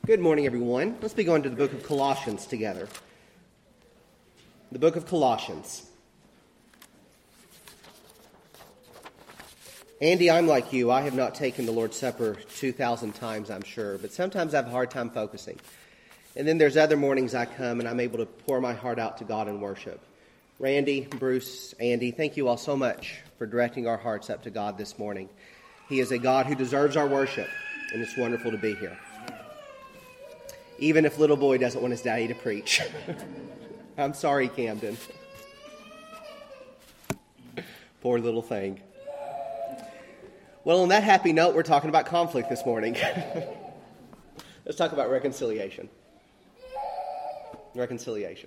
Good morning, everyone. Let's be going to the book of Colossians together. The book of Colossians. Andy, I'm like you. I have not taken the Lord's Supper 2,000 times, I'm sure, but sometimes I have a hard time focusing. And then there's other mornings I come and I'm able to pour my heart out to God in worship. Randy, Bruce, Andy, thank you all so much for directing our hearts up to God this morning. He is a God who deserves our worship, and it's wonderful to be here. Even if little boy doesn't want his daddy to preach. I'm sorry, Camden. Poor little thing. Well, on that happy note, we're talking about conflict this morning. Let's talk about reconciliation. Reconciliation.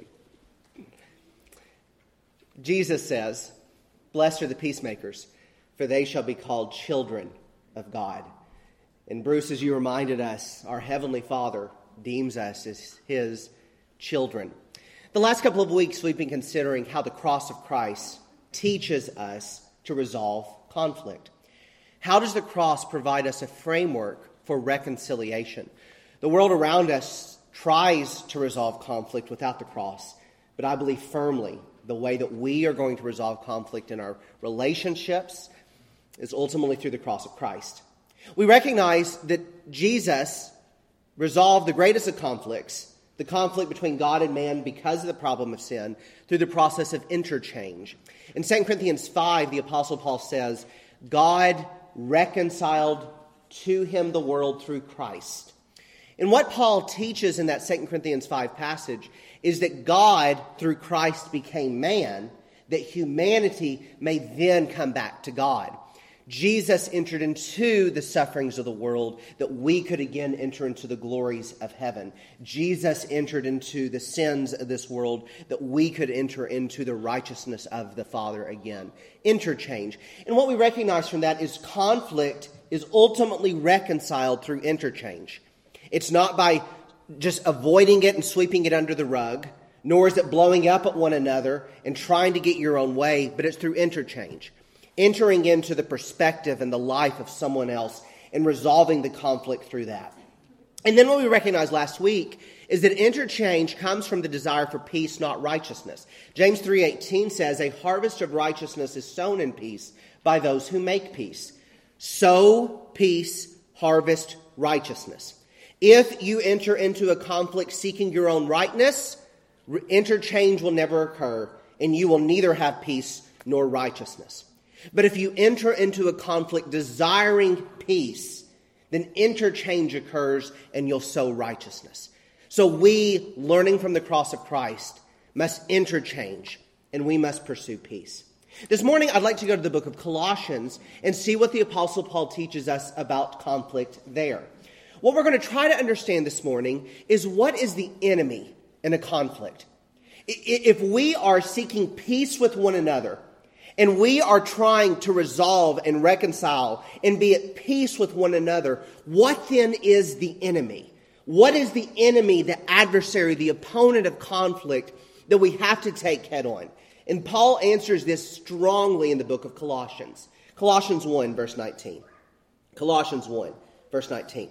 Jesus says, "Blessed are the peacemakers, for they shall be called children of God." And Bruce, as you reminded us, our Heavenly Father deems us as His children. The last couple of weeks we've been considering how the cross of Christ teaches us to resolve conflict. How does the cross provide us a framework for reconciliation? The world around us tries to resolve conflict without the cross, but I believe firmly the way that we are going to resolve conflict in our relationships is ultimately through the cross of Christ. We recognize that Jesus resolved the greatest of conflicts, the conflict between God and man because of the problem of sin, through the process of interchange. In 2 Corinthians 5, the Apostle Paul says, God reconciled to him the world through Christ. And what Paul teaches in that 2 Corinthians 5 passage is that God, through Christ, became man, that humanity may then come back to God. Jesus entered into the sufferings of the world that we could again enter into the glories of heaven. Jesus entered into the sins of this world that we could enter into the righteousness of the Father again. Interchange. And what we recognize from that is conflict is ultimately reconciled through interchange. It's not by just avoiding it and sweeping it under the rug, nor is it blowing up at one another and trying to get your own way, but it's through interchange. Entering into the perspective and the life of someone else and resolving the conflict through that. And then what we recognized last week is that interchange comes from the desire for peace, not righteousness. James 3:18 says, "A harvest of righteousness is sown in peace by those who make peace." Sow peace, harvest righteousness. If you enter into a conflict seeking your own rightness, interchange will never occur, and you will neither have peace nor righteousness. But if you enter into a conflict desiring peace, then interchange occurs and you'll sow righteousness. So we, learning from the cross of Christ, must interchange and we must pursue peace. This morning, I'd like to go to the book of Colossians and see what the Apostle Paul teaches us about conflict there. What we're going to try to understand this morning is what is the enemy in a conflict. If we are seeking peace with one another, and we are trying to resolve and reconcile and be at peace with one another, what then is the enemy? What is the enemy, the adversary, the opponent of conflict that we have to take head on? And Paul answers this strongly in the book of Colossians. Colossians 1, verse 19. Colossians 1, verse 19.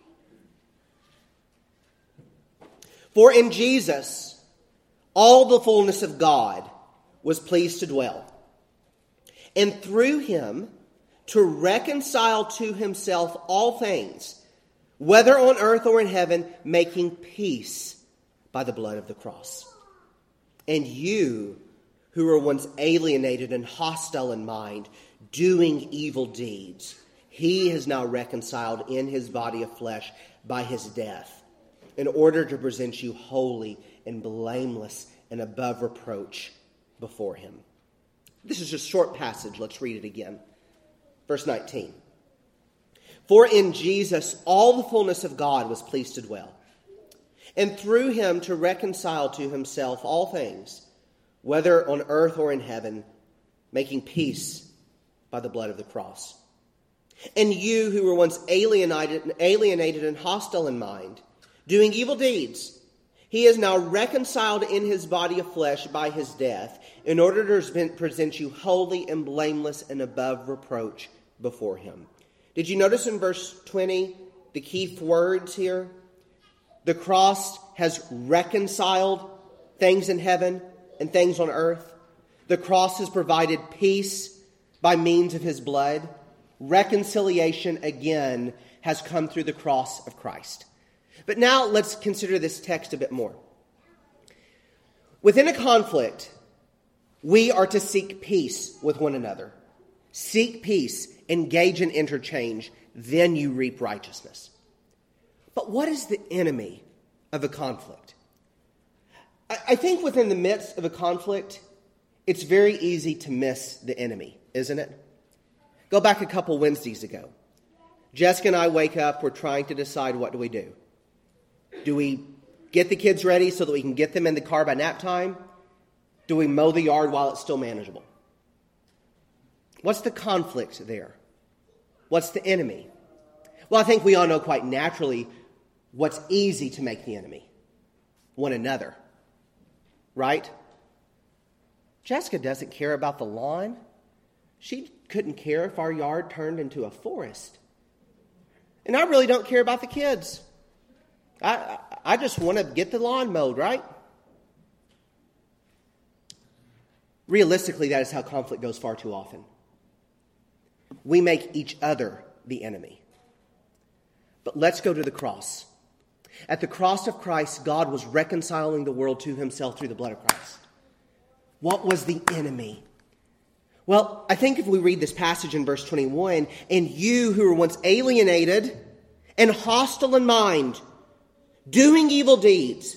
"For in Jesus all the fullness of God was pleased to dwell, and through him to reconcile to himself all things, whether on earth or in heaven, making peace by the blood of the cross. And you, who were once alienated and hostile in mind, doing evil deeds, he has now reconciled in his body of flesh by his death, in order to present you holy and blameless and above reproach before him." This is just a short passage. Let's read it again. Verse 19. "For in Jesus all the fullness of God was pleased to dwell, and through him to reconcile to himself all things, whether on earth or in heaven, making peace by the blood of the cross. And you who were once alienated and hostile in mind, doing evil deeds, he is now reconciled in his body of flesh by his death, in order to present you holy and blameless and above reproach before him." Did you notice in verse 20 the key words here? The cross has reconciled things in heaven and things on earth. The cross has provided peace by means of his blood. Reconciliation, again, has come through the cross of Christ. But now let's consider this text a bit more. Within a conflict, we are to seek peace with one another. Seek peace, engage in interchange, then you reap righteousness. But what is the enemy of a conflict? I think within the midst of a conflict, it's very easy to miss the enemy, isn't it? Go back a couple Wednesdays ago. Jessica and I wake up, we're trying to decide what do we do. Do we get the kids ready so that we can get them in the car by nap time? Do we mow the yard while it's still manageable? What's the conflict there? What's the enemy? Well, I think we all know quite naturally what's easy to make the enemy. One another. Right? Jessica doesn't care about the lawn. She couldn't care if our yard turned into a forest. And I really don't care about the kids. I just want to get the lawn mowed, right? Realistically, that is how conflict goes far too often. We make each other the enemy. But let's go to the cross. At the cross of Christ, God was reconciling the world to himself through the blood of Christ. What was the enemy? Well, I think if we read this passage in verse 21, and you who were once alienated and hostile in mind, doing evil deeds,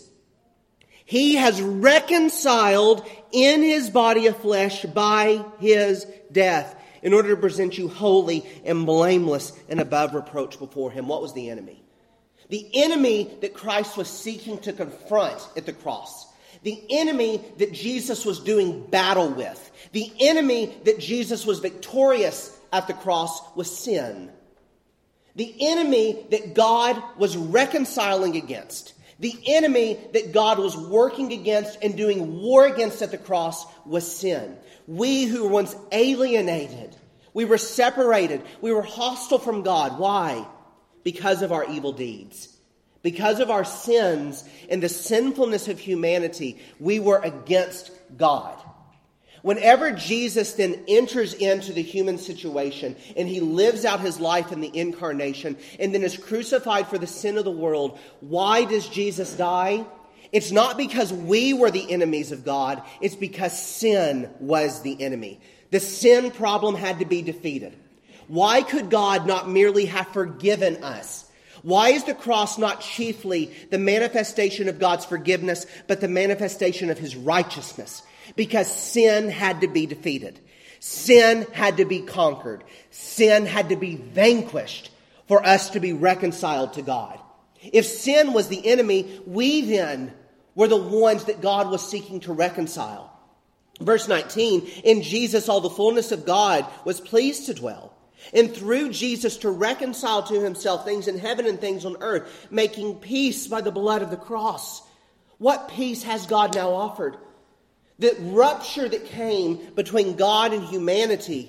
he has reconciled in his body of flesh by his death in order to present you holy and blameless and above reproach before him. What was the enemy? The enemy that Christ was seeking to confront at the cross. The enemy that Jesus was doing battle with. The enemy that Jesus was victorious at the cross was sin. The enemy that God was reconciling against. The enemy that God was working against and doing war against at the cross was sin. We who were once alienated, we were separated, we were hostile from God. Why? Because of our evil deeds. Because of our sins and the sinfulness of humanity, we were against God. Whenever Jesus then enters into the human situation and he lives out his life in the incarnation and then is crucified for the sin of the world, why does Jesus die? It's not because we were the enemies of God. It's because sin was the enemy. The sin problem had to be defeated. Why could God not merely have forgiven us? Why is the cross not chiefly the manifestation of God's forgiveness, but the manifestation of his righteousness? Because sin had to be defeated. Sin had to be conquered. Sin had to be vanquished for us to be reconciled to God. If sin was the enemy, we then were the ones that God was seeking to reconcile. Verse 19, in Jesus all the fullness of God was pleased to dwell. And through Jesus to reconcile to himself things in heaven and things on earth, making peace by the blood of the cross. What peace has God now offered? The rupture that came between God and humanity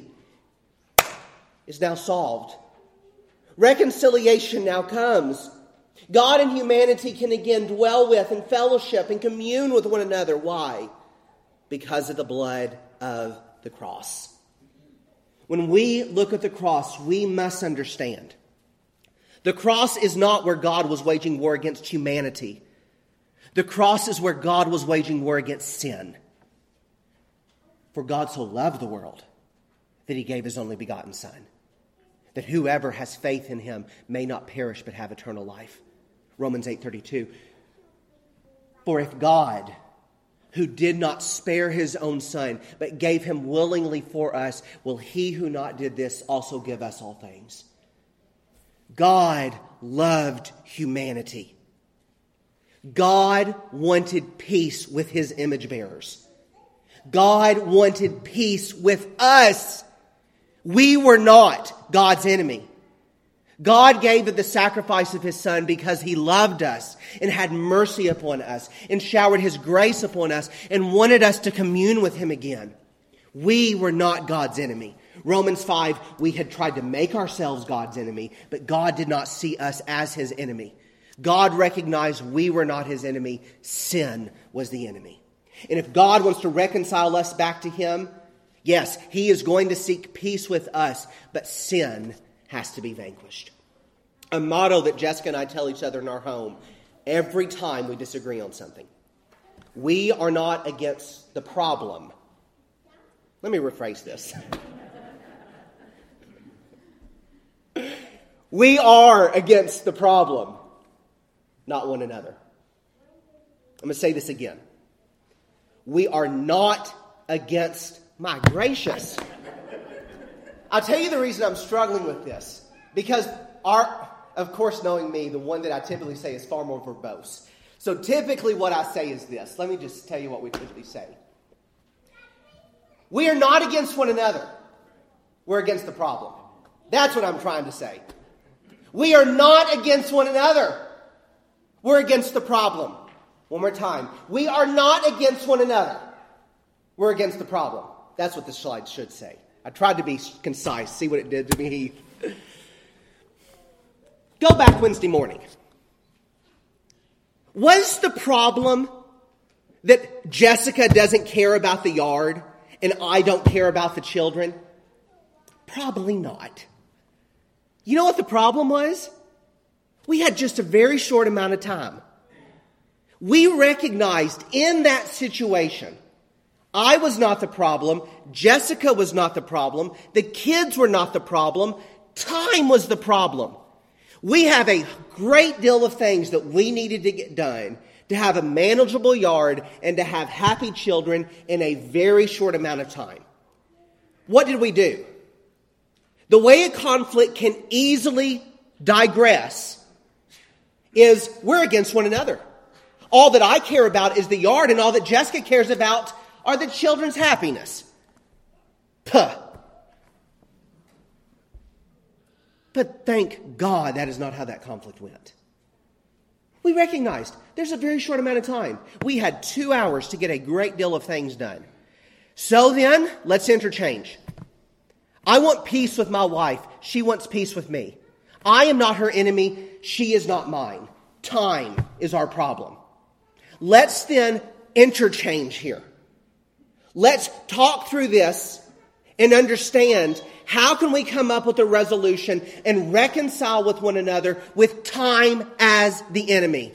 is now solved. Reconciliation now comes. God and humanity can again dwell with and fellowship and commune with one another. Why? Because of the blood of the cross. When we look at the cross, we must understand. The cross is not where God was waging war against humanity. The cross is where God was waging war against sin. For God so loved the world that he gave his only begotten Son, that whoever has faith in him may not perish but have eternal life. Romans 8:32. For if God, who did not spare his own Son, but gave him willingly for us, will he who not did this also give us all things? God loved humanity. God wanted peace with his image bearers. God wanted peace with us. We were not God's enemy. God gave the sacrifice of his Son because he loved us and had mercy upon us and showered his grace upon us and wanted us to commune with him again. We were not God's enemy. Romans 5, we had tried to make ourselves God's enemy, but God did not see us as his enemy. God recognized we were not his enemy. Sin was the enemy. And if God wants to reconcile us back to him, yes, he is going to seek peace with us, but sin has to be vanquished. A motto that Jessica and I tell each other in our home every time we disagree on something. We are not against the problem. Let me rephrase this. We are against the problem, not one another. I'm going to say this again. We are not against, my gracious. I'll tell you the reason I'm struggling with this. Because of course, knowing me, the one that I typically say is far more verbose. So typically what I say is this. Let me just tell you what we typically say. We are not against one another. We're against the problem. That's what I'm trying to say. We are not against one another. We're against the problem. One more time. We are not against one another. We're against the problem. That's what this slide should say. I tried to be concise. See what it did to me. Go back Wednesday morning. Was the problem that Jessica doesn't care about the yard and I don't care about the children? Probably not. You know what the problem was? We had just a very short amount of time. We recognized in that situation, I was not the problem, Jessica was not the problem, the kids were not the problem, time was the problem. We have a great deal of things that we needed to get done to have a manageable yard and to have happy children in a very short amount of time. What did we do? The way a conflict can easily digress is we're against one another. All that I care about is the yard, and all that Jessica cares about are the children's happiness. Puh. But thank God that is not how that conflict went. We recognized there's a very short amount of time. We had 2 hours to get a great deal of things done. So then, let's interchange. I want peace with my wife. She wants peace with me. I am not her enemy. She is not mine. Time is our problem. Let's then interchange here. Let's talk through this and understand how can we come up with a resolution and reconcile with one another with time as the enemy.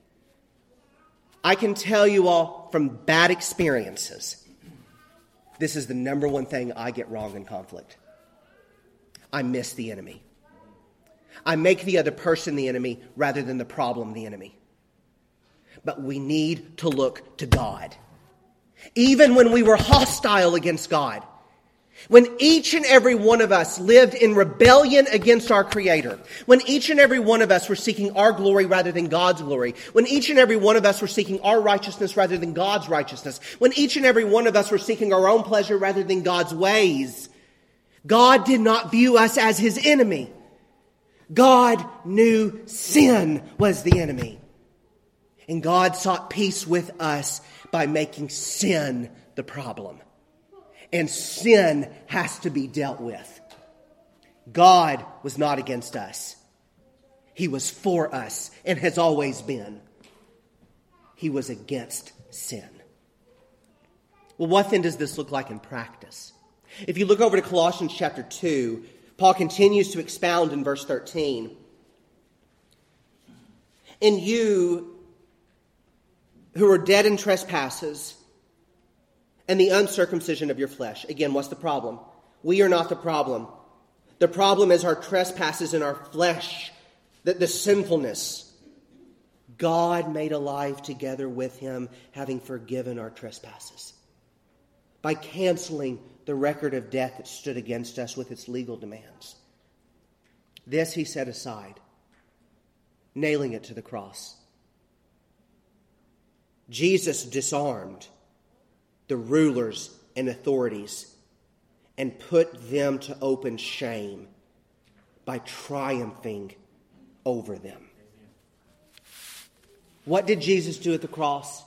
I can tell you all from bad experiences, this is the number one thing I get wrong in conflict. I miss the enemy. I make the other person the enemy rather than the problem the enemy. But we need to look to God. Even when we were hostile against God, when each and every one of us lived in rebellion against our Creator, when each and every one of us were seeking our glory rather than God's glory, when each and every one of us were seeking our righteousness rather than God's righteousness, when each and every one of us were seeking our own pleasure rather than God's ways, God did not view us as his enemy. God knew sin was the enemy. And God sought peace with us by making sin the problem. And sin has to be dealt with. God was not against us. He was for us and has always been. He was against sin. Well, what then does this look like in practice? If you look over to Colossians chapter 2, Paul continues to expound in verse 13. And you who are dead in trespasses and the uncircumcision of your flesh. Again, what's the problem? We are not the problem. The problem is our trespasses in our flesh, the sinfulness. God made alive together with him, having forgiven our trespasses, by canceling the record of death that stood against us with its legal demands. This he set aside, nailing it to the cross. Jesus disarmed the rulers and authorities and put them to open shame by triumphing over them. What did Jesus do at the cross?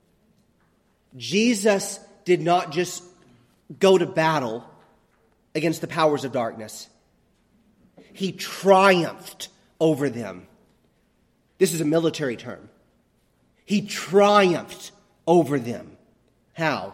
Jesus did not just go to battle against the powers of darkness. He triumphed over them. This is a military term. He triumphed over them. How?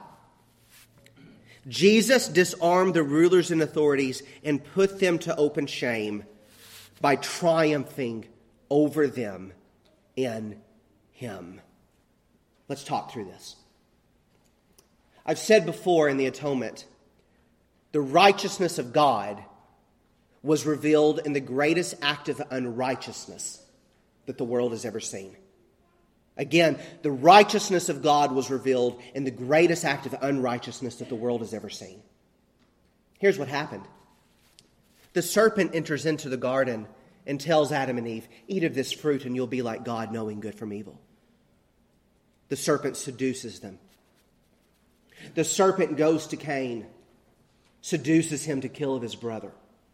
Jesus disarmed the rulers and authorities and put them to open shame by triumphing over them in Him. Let's talk through this. I've said before in the atonement, the righteousness of God was revealed in the greatest act of unrighteousness that the world has ever seen. Again, the righteousness of God was revealed in the greatest act of unrighteousness that the world has ever seen. Here's what happened. The serpent enters into the garden and tells Adam and Eve, "Eat of this fruit and you'll be like God, knowing good from evil." The serpent seduces them. The serpent goes to Cain, seduces him to kill his brother.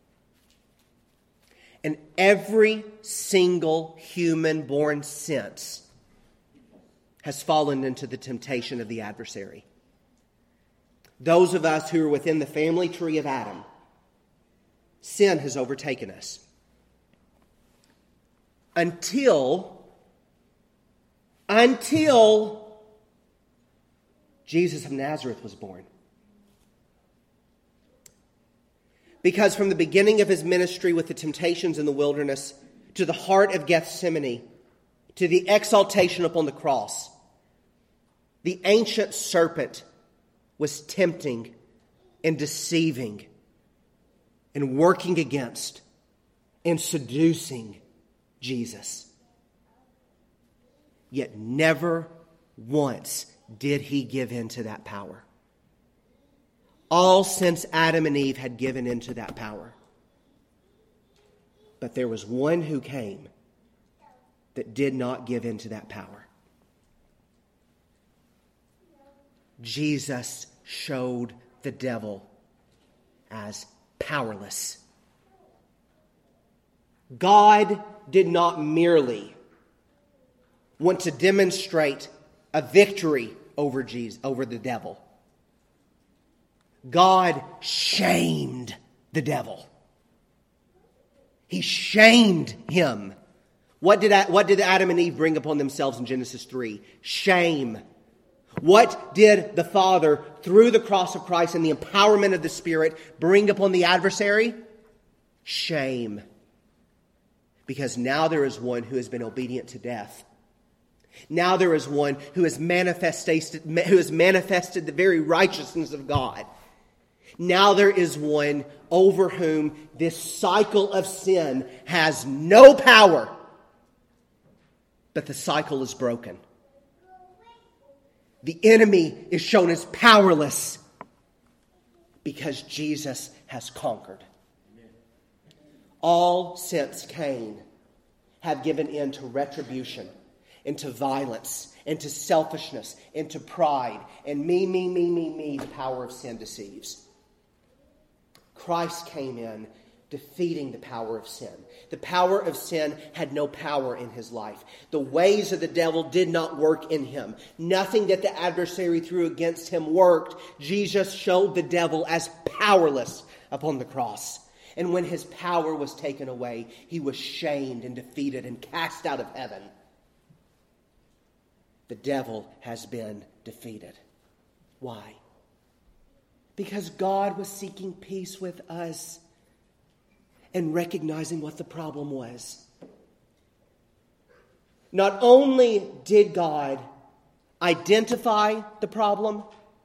And every single human born since has fallen into the temptation of the adversary. Those of us who are within the family tree of Adam, sin has overtaken us. Until Jesus of Nazareth was born. Because from the beginning of his ministry with the temptations in the wilderness to the heart of Gethsemane, to the exaltation upon the cross, the ancient serpent was tempting and deceiving and working against and seducing Jesus. Yet never once did he give in to that power. All since Adam and Eve had given into that power. But there was one who came that did not give in to that power. Jesus showed the devil as powerless. God did not merely want to demonstrate a victory over the devil. God shamed the devil. He shamed him. What did Adam and Eve bring upon themselves in Genesis 3? Shame. What did the Father, through the cross of Christ and the empowerment of the Spirit, bring upon the adversary? Shame. Because now there is one who has been obedient to death. Now there is one who has manifested the very righteousness of God. Now there is one over whom this cycle of sin has no power. But the cycle is broken. The enemy is shown as powerless because Jesus has conquered. All since Cain have given in to retribution, into violence, into selfishness, into pride, and me, the power of sin deceives. Christ came in, defeating the power of sin. The power of sin had no power in his life. The ways of the devil did not work in him. Nothing that the adversary threw against him worked. Jesus showed the devil as powerless upon the cross. And when his power was taken away, he was shamed and defeated and cast out of heaven. The devil has been defeated. Why? Because God was seeking peace with us and recognizing what the problem was. Not only did God identify the problem,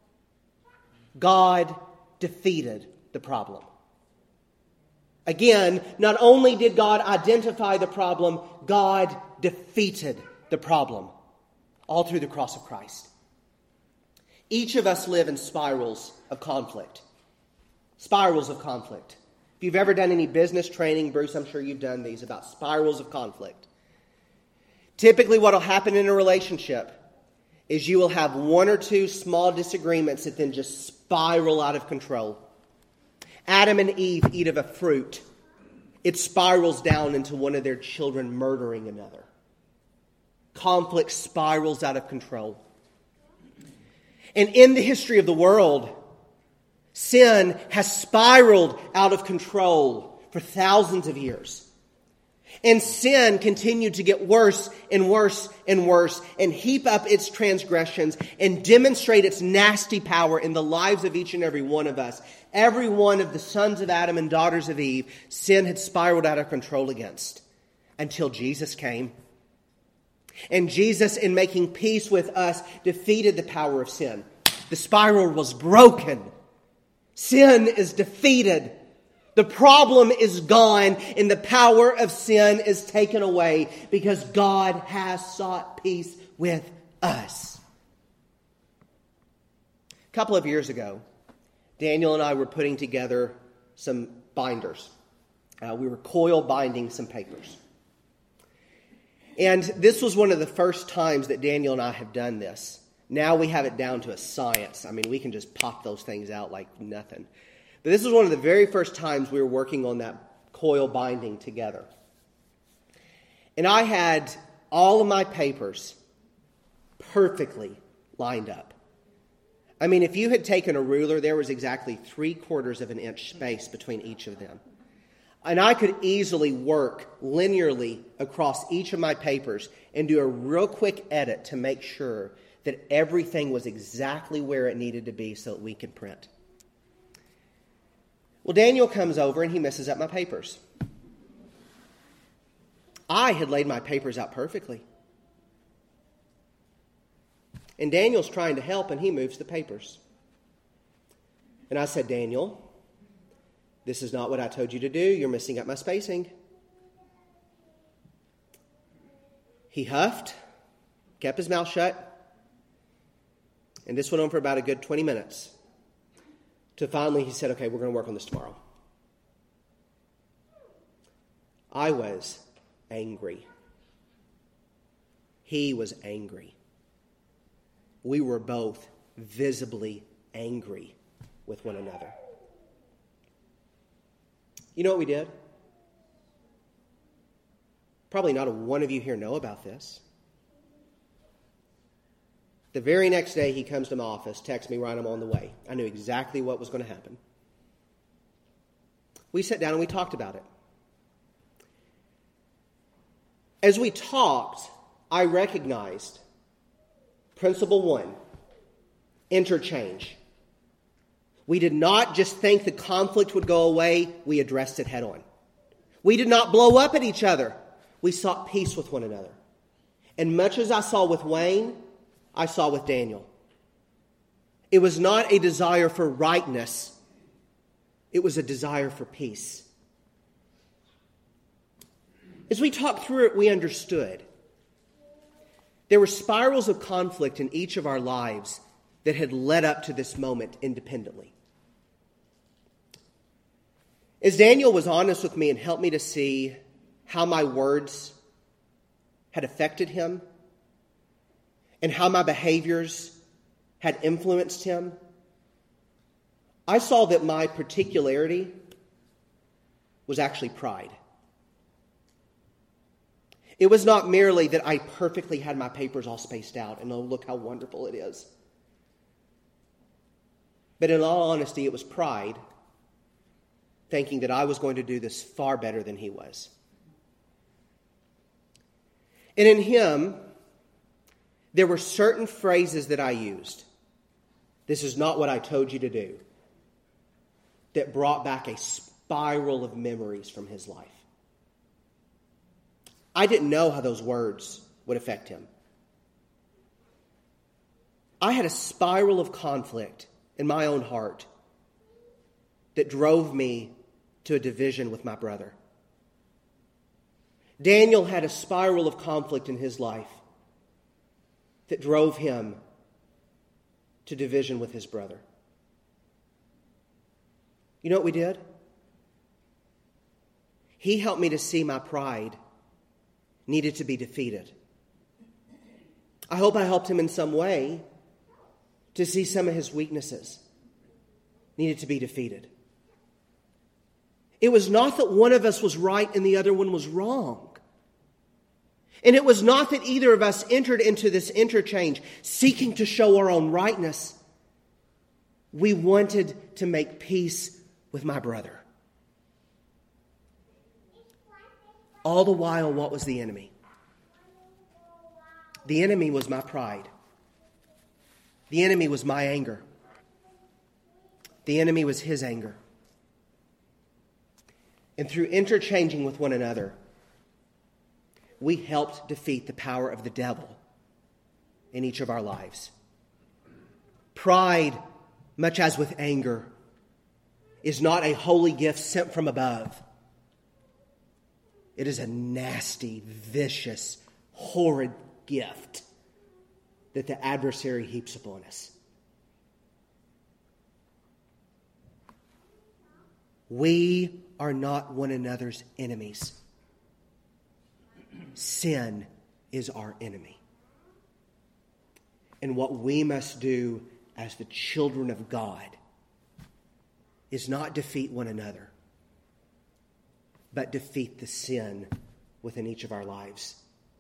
God defeated the problem. Again, not only did God identify the problem, God defeated the problem. All through the cross of Christ. Each of us live in spirals of conflict. Spirals of conflict. If you've ever done any business training, Bruce, I'm sure you've done these about spirals of conflict. Typically what will happen in a relationship is you will have one or two small disagreements that then just spiral out of control. Adam and Eve eat of a fruit. It spirals down into one of their children murdering another. Conflict spirals out of control. And in the history of the world, sin has spiraled out of control for thousands of years. And sin continued to get worse and worse and worse and heap up its transgressions and demonstrate its nasty power in the lives of each and every one of us. Every one of the sons of Adam and daughters of Eve, sin had spiraled out of control against until Jesus came. And Jesus, in making peace with us, defeated the power of sin. The spiral was broken. Sin is defeated. The problem is gone, and the power of sin is taken away because God has sought peace with us. A couple of years ago, Daniel and I were putting together some binders. We were coil binding some papers. And this was one of the first times that Daniel and I have done this. Now we have it down to a science. I mean, we can just pop those things out like nothing. But this was one of the very first times we were working on that coil binding together. And I had all of my papers perfectly lined up. I mean, if you had taken a ruler, there was exactly 3/4 of an inch space between each of them. And I could easily work linearly across each of my papers and do a real quick edit to make sure that everything was exactly where it needed to be so that we could print. Well, Daniel comes over and he messes up my papers. I had laid my papers out perfectly. And Daniel's trying to help and he moves the papers. And I said, Daniel, this is not what I told you to do. You're messing up my spacing. He huffed, kept his mouth shut, and this went on for about a good 20 minutes. Till finally he said, okay, we're going to work on this tomorrow. I was angry. He was angry. We were both visibly angry with one another. You know what we did? Probably not a one of you here know about this. The very next day he comes to my office, texts me right I'm on the way. I knew exactly what was going to happen. We sat down and we talked about it. As we talked, I recognized principle 1, interchange. We did not just think the conflict would go away, we addressed it head on. We did not blow up at each other. We sought peace with one another. And much as I saw with Wayne, I saw with Daniel. It was not a desire for rightness. It was a desire for peace. As we talked through it, we understood. There were spirals of conflict in each of our lives that had led up to this moment independently. As Daniel was honest with me and helped me to see how my words had affected him and how my behaviors had influenced him, I saw that my particularity was actually pride. It was not merely that I perfectly had my papers all spaced out and oh, look how wonderful it is. But in all honesty, it was pride, thinking that I was going to do this far better than he was. And in him, there were certain phrases that I used. This is not what I told you to do. That brought back a spiral of memories from his life. I didn't know how those words would affect him. I had a spiral of conflict in my own heart that drove me to a division with my brother. Daniel had a spiral of conflict in his life that drove him to division with his brother. You know what we did? He helped me to see my pride needed to be defeated. I hope I helped him in some way to see some of his weaknesses needed to be defeated. It was not that one of us was right and the other one was wrong. And it was not that either of us entered into this interchange seeking to show our own rightness. We wanted to make peace with my brother. All the while, what was the enemy? The enemy was my pride. The enemy was my anger. The enemy was his anger. And through interchanging with one another, we helped defeat the power of the devil in each of our lives. Pride, much as with anger, is not a holy gift sent from above. It is a nasty, vicious, horrid gift that the adversary heaps upon us. We are not one another's enemies. Sin is our enemy. And what we must do as the children of God is not defeat one another, but defeat the sin within each of our lives.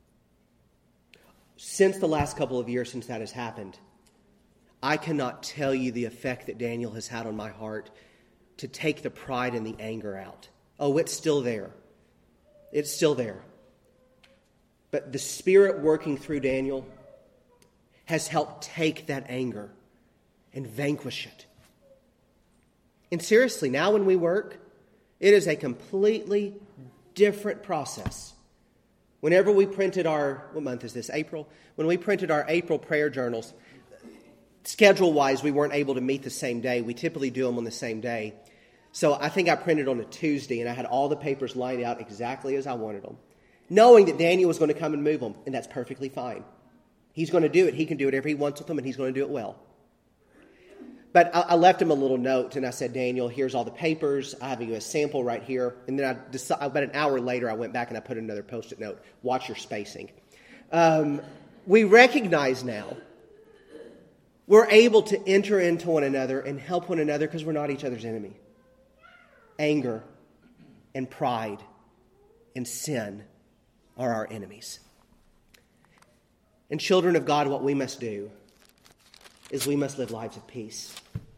Since the last couple of years since that has happened, I cannot tell you the effect that Daniel has had on my heart to take the pride and the anger out. Oh, it's still there. It's still there. But the Spirit working through Daniel has helped take that anger and vanquish it. And seriously, now when we work, it is a completely different process. Whenever we printed what month is this? April? When we printed our April prayer journals, schedule-wise, we weren't able to meet the same day. We typically do them on the same day. So I think I printed on a Tuesday, and I had all the papers lined out exactly as I wanted them, knowing that Daniel was going to come and move them, and that's perfectly fine. He's going to do it. He can do whatever he wants with them, and he's going to do it well. But I left him a little note, and I said, Daniel, here's all the papers. I have you a sample right here. And then about an hour later, I went back and I put another Post-it note. Watch your spacing. We recognize now we're able to enter into one another and help one another because we're not each other's enemy. Anger and pride and sin are our enemies. And children of God, what we must do is we must live lives of peace.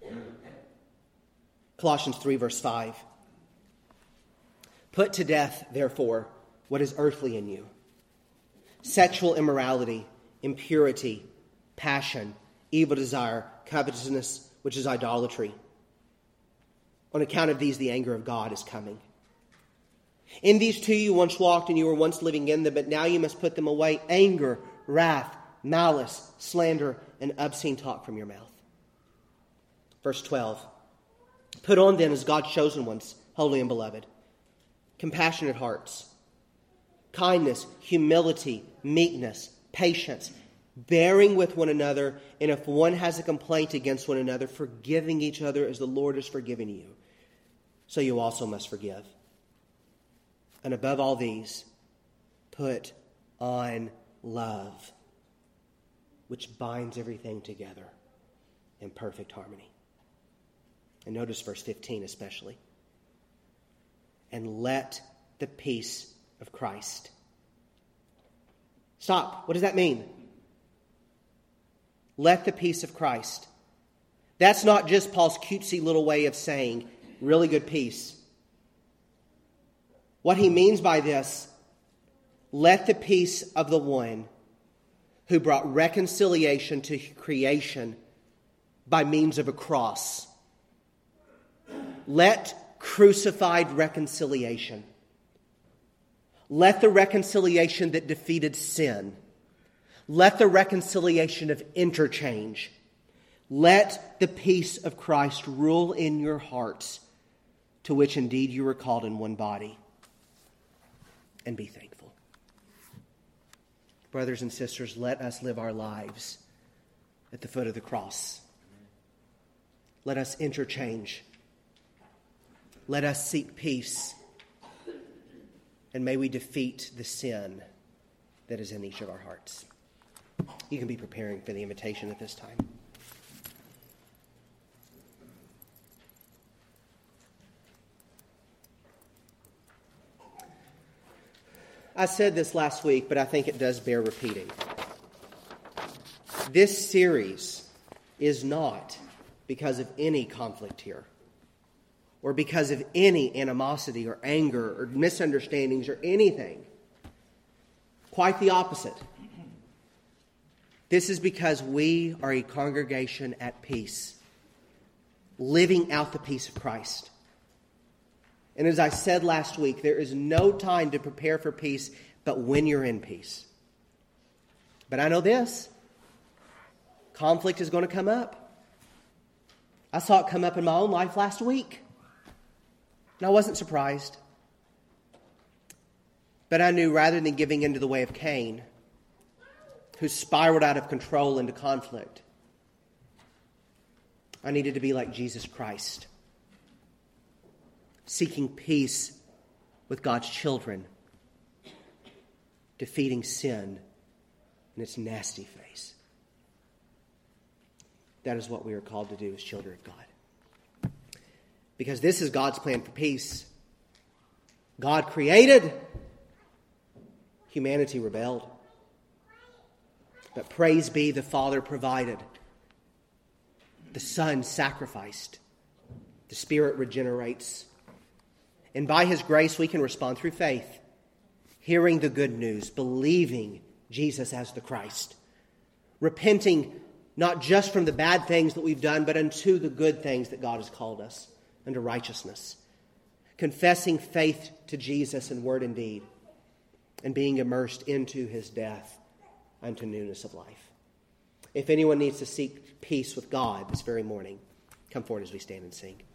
Colossians 3, verse 5. Put to death, therefore, what is earthly in you: sexual immorality, impurity, passion, evil desire, covetousness, which is idolatry. On account of these, the anger of God is coming. In these too you once walked, and you were once living in them, but now you must put them away: anger, wrath, malice, slander, and obscene talk from your mouth. Verse 12. Put on then as God's chosen ones, holy and beloved, compassionate hearts, kindness, humility, meekness, patience, bearing with one another, and if one has a complaint against one another, forgiving each other as the Lord has forgiven you, so you also must forgive. And above all these, put on love, which binds everything together in perfect harmony. And notice verse 15 especially. And let the peace of Christ. Stop. What does that mean? Let the peace of Christ. That's not just Paul's cutesy little way of saying really good peace. What he means by this, let the peace of the one who brought reconciliation to creation by means of a cross. Let crucified reconciliation. Let the reconciliation that defeated sin. Let the reconciliation of interchange. Let the peace of Christ rule in your hearts, to which indeed you were called in one body. And be thankful. Brothers and sisters, let us live our lives at the foot of the cross. Let us interchange. Let us seek peace. And may we defeat the sin that is in each of our hearts. You can be preparing for the invitation at this time. I said this last week, but I think it does bear repeating. This series is not because of any conflict here. or because of any animosity or anger or misunderstandings or anything. Quite the opposite. This is because we are a congregation at peace, living out the peace of Christ. And as I said last week, there is no time to prepare for peace but when you're in peace. But I know this. Conflict is going to come up. I saw it come up in my own life last week. And I wasn't surprised. But I knew rather than giving into the way of Cain, who spiraled out of control into conflict, I needed to be like Jesus Christ, seeking peace with God's children, defeating sin in its nasty face. That is what we are called to do as children of God. Because this is God's plan for peace. God created, humanity rebelled. But praise be, the Father provided. The Son sacrificed. The Spirit regenerates. And by His grace, we can respond through faith, hearing the good news, believing Jesus as the Christ, repenting not just from the bad things that we've done, but unto the good things that God has called us, unto righteousness, confessing faith to Jesus in word and deed, and being immersed into His death unto newness of life. If anyone needs to seek peace with God this very morning, come forward as we stand and sing.